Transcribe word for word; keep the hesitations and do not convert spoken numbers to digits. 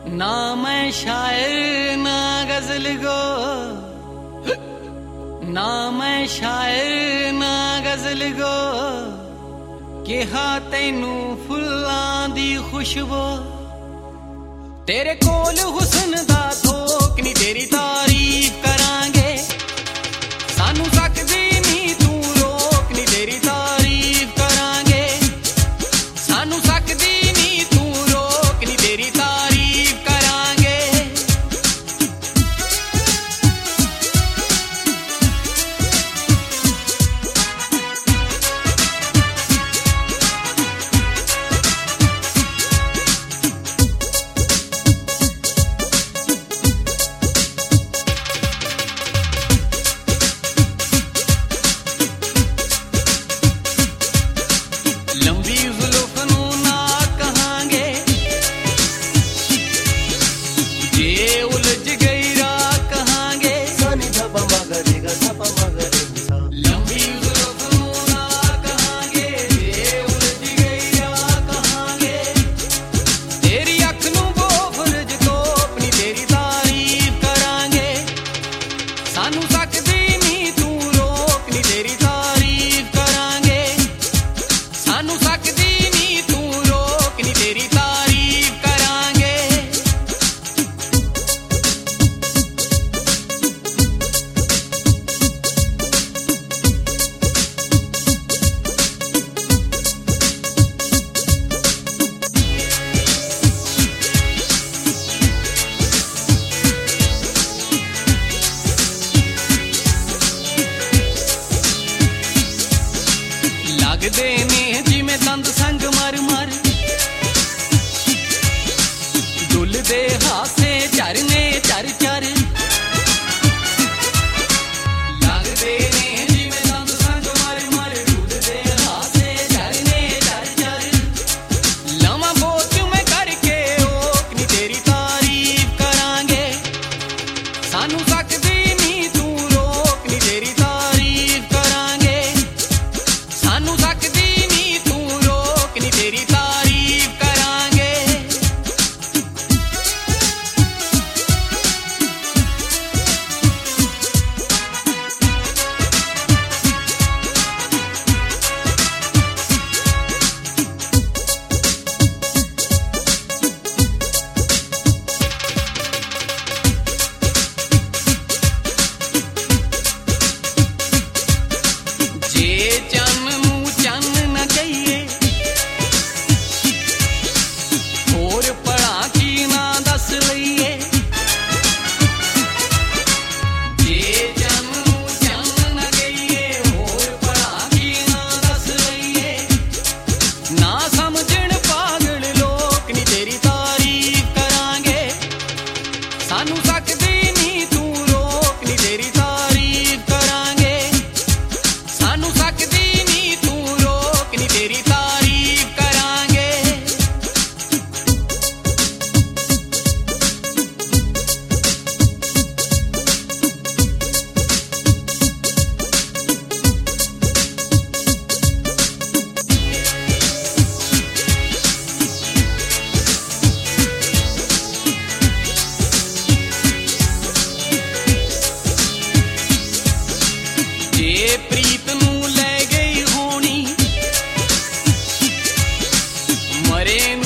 ना मैं शायर ना गजल गो, ना मैं शायर ना गजल गो, कहा तैनू फुल्लां दी खुशबू। तेरे कोल हुस्न दा थोक नी तेरी तारीफ करांगे, सानू सकदी नी तू रोक नी तेरी तारीफ करांगे, सानू सकदी नी तू रोक नी तेरी तारीफ करांगे। लंबी जुल्फ नू ना कहांगे, जे उलझ गई राह कहांगे, सानी धपा मगरे गा धपा मगरे सा। लंबी जुल्फ नू ना कहांगे, जे उलझ गई राह कहांगे, तेरी अख नू बोफरज तोपनी तेरी तारीफ करांगे, सानू सकदी नी तू रोक नी तेरी तारीफ करांगे, सानू सकदी नी तू रोक नी तेरी तारीफ करांगे। लगदे ने जिमें दंद संग मर मर, डुलदे हासे झरने चर चर। लगदे ने जिमें दंद संग मर मर, डुलदे हासे झरने चर चर। लमा बोच में करके ओक नी तेरी तारीफ करांगे, सानू सकदी नी तू रोक नी तेरी तारीफ करांगे, सानू सकदी नी तू रोक नी तेरी तारीफ करांगे। जे चन नू चन न कहिए, होर पढ़ा की ना दस लईए। जे चन नू चन न कहिए, होर पढ़ा की ना दस लईए। ना समझण पागल लोक नी तेरी तारीफ करांगे, सानू सकदी नी तू रोक नी तेरी तारीफ करांगे, सानू सकदी नी तू रोक नी तेरी तारीफ करांगे। जे प्रीत नू ले गई होनी, मरे